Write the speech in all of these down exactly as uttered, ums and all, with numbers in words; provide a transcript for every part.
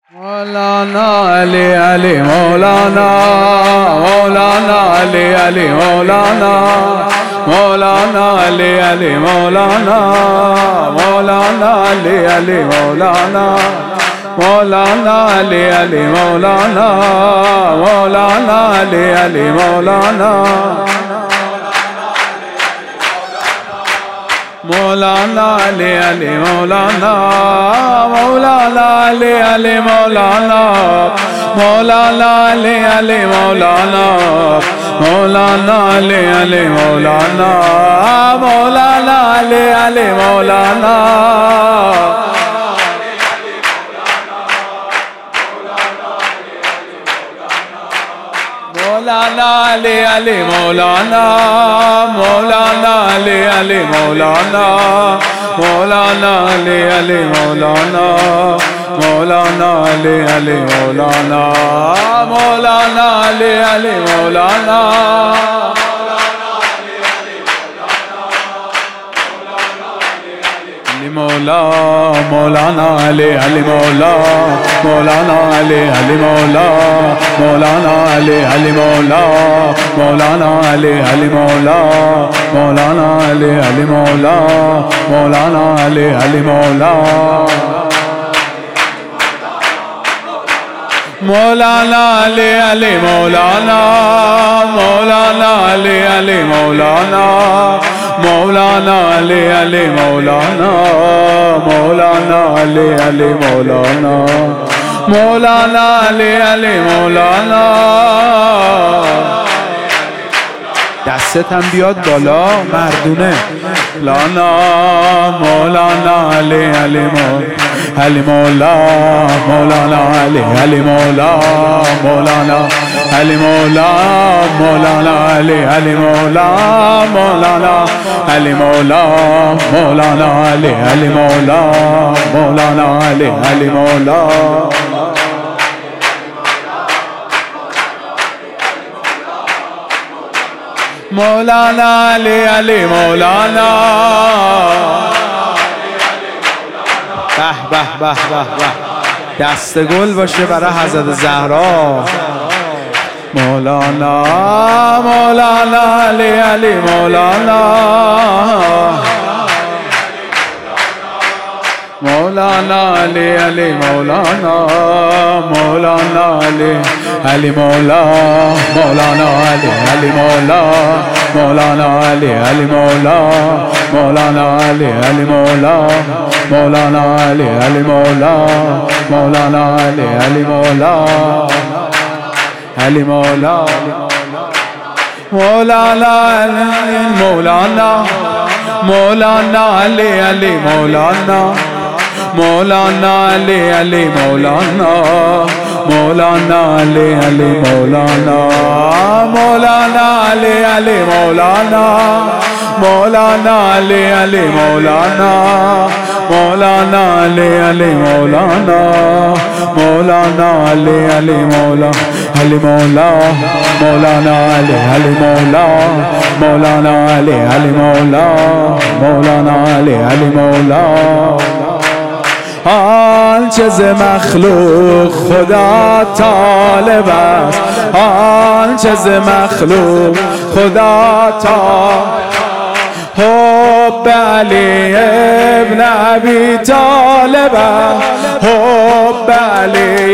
مولانا علی علی مولانا مولانا علی علی مولانا مولانا علی علی مولانا مولانا علی علی مولانا مولانا علی علی مولانا مولانا علی علی مولانا مولانا علی علی مولانا مولانا علی علی مولانا مولانا علی علی مولانا مولانا علی علی مولانا مولانا علی علی مولانا مولانا علی علی مولانا مولانا علی علی مولانا مولانا علی علی مولانا مولانا علی علی مولانا مولانا علی علی مولانا مولا مولانا علی علی مولا مولانا علی علی مولا مولانا علی علی مولا مولانا علی علی مولا مولانا علی علی مولا مولانا علی علی مولا مولانا علی علی مولانا مولانا علی علی مولانا مولانا علی علی مولانا مولانا علی علی مولانا مولانا علی علی مولانا دستت هم بیاد بالا مردونه لانا مولانا علی علی مولا علی مولا مولانا علی علی مولا مولانا علی مولا مولانا علی علی مولا مولانا علی مولا مولانا علی علی مولا مولانا علی علی مولا مولانا علی علی مولانا به به به به به دست گل باشه برای حضرت زهرا مولانا مولانا علی علی مولانا مولانا علی علی مولانا مولانا علی علی مولا مولانا علی علی مولا مولانا علی علی مولا مولانا علی علی مولا مولانا علی علی مولا مولانا علی علی مولا علی مولا مولانا مولانا مولانا علی علی مولانا مولانا علی علی مولانا مولانا علی علی مولانا مولانا علی علی مولانا مولانا علی علی مولانا مولانا علی علی مولانا مولانا علی علی مولا علی مولا مولانا علی علی مولا مولانا علی علی مولا مولانا علی علی مولا آنچه ز مخلوق خدا طالب است آنچه ز مخلوق خدا طالب حب علی ابن ابی طالب حب علی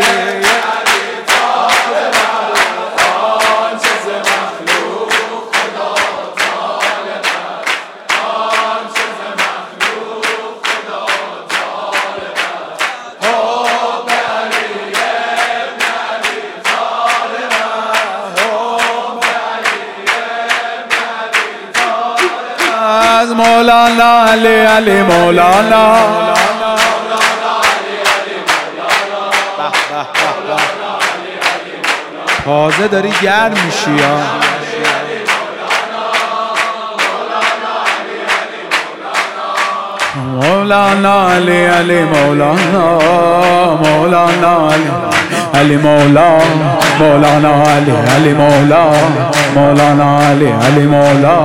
مولانا علی علی مولانا تازه داری گرم میشی یا مولانا علی علی مولانا مولانا علی علی مولا مولانا علی علی مولا مولانا علی علی مولا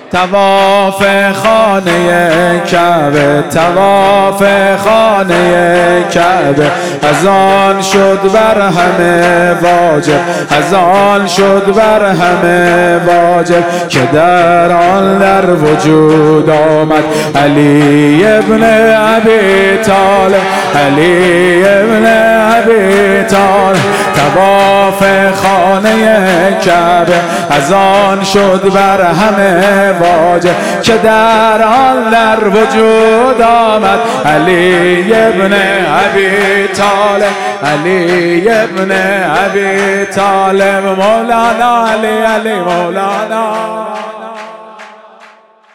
طواف خانه کعبه، طواف خانه کعبه، از آن شد بر همه واجب، از آن شد بر همه واجب، که در آن در وجود آمد علی ابن ابی طالب، علی ابن ابی طالب. طواف خانه کعبه، از آن شد بر همه واجب، که در آن در وجود آمد علی ابن ابی طالب، علی ابن ابی طالب. مولانا علی، علی مولانا.